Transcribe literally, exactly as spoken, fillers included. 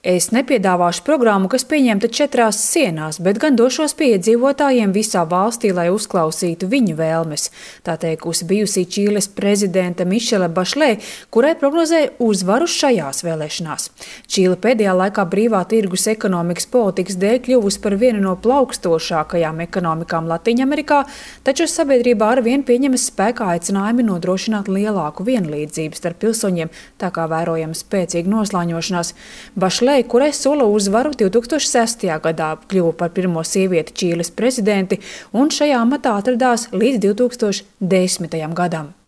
Es nepiedāvāšu programmu, kas pieņemta četrās sienās, bet gan došos pie iedzīvotājiem visā valstī, lai uzklausītu viņu vēlmes. Tā teikusi bijusī Čīles prezidente Mišele Bašlē, kurai prognozēja uzvaru šajās vēlēšanās. Čīle pēdējā laikā brīvā tirgus ekonomikas politikas dēļ kļuvusi par vienu no plaukstošākajām ekonomikām Latīņamerikā, taču sabiedrībā arvien pieņemas spēkā aicinājumi nodrošināt lielāku vienlīdzību starp pilsoņiem, tā kā vērojama spēcīga noslāņošanās. Bašlē, kurai sola uzvaru divs tūkstoši sestajā gadā, kļuva par pirmo sievieti Čīles prezidenti un šajā amatā atradās līdz divs tūkstoši desmitajam gadam.